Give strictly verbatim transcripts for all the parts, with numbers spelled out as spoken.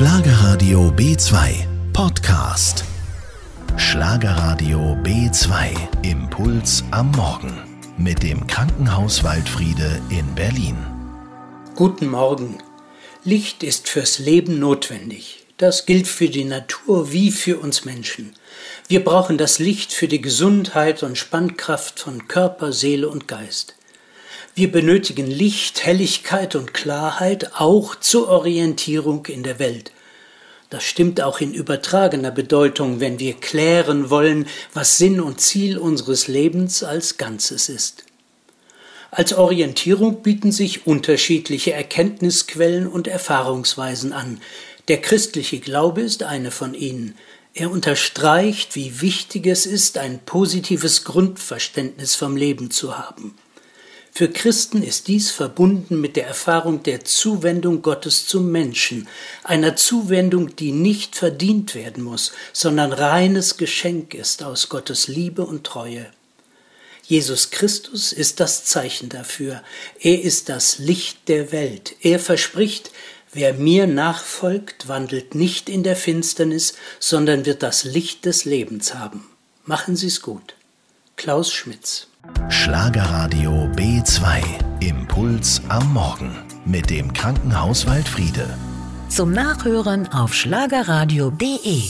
Schlagerradio B zwei Podcast. Schlagerradio B zwei Impuls am Morgen mit dem Krankenhaus Waldfriede in Berlin. Guten Morgen. Licht ist fürs Leben notwendig. Das gilt für die Natur wie für uns Menschen. Wir brauchen das Licht für die Gesundheit und Spannkraft von Körper, Seele und Geist. Wir benötigen Licht, Helligkeit und Klarheit auch zur Orientierung in der Welt. Das stimmt auch in übertragener Bedeutung, wenn wir klären wollen, was Sinn und Ziel unseres Lebens als Ganzes ist. Als Orientierung bieten sich unterschiedliche Erkenntnisquellen und Erfahrungsweisen an. Der christliche Glaube ist eine von ihnen. Er unterstreicht, wie wichtig es ist, ein positives Grundverständnis vom Leben zu haben. Für Christen ist dies verbunden mit der Erfahrung der Zuwendung Gottes zum Menschen, einer Zuwendung, die nicht verdient werden muss, sondern reines Geschenk ist aus Gottes Liebe und Treue. Jesus Christus ist das Zeichen dafür. Er ist das Licht der Welt. Er verspricht, wer mir nachfolgt, wandelt nicht in der Finsternis, sondern wird das Licht des Lebens haben. Machen Sie's gut. Klaus Schmitz. Schlagerradio B zwei Impuls am Morgen mit dem Krankenhaus Waldfriede. Zum Nachhören auf schlagerradio punkt de.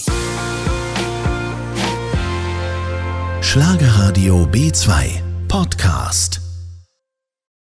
Schlagerradio B zwei Podcast.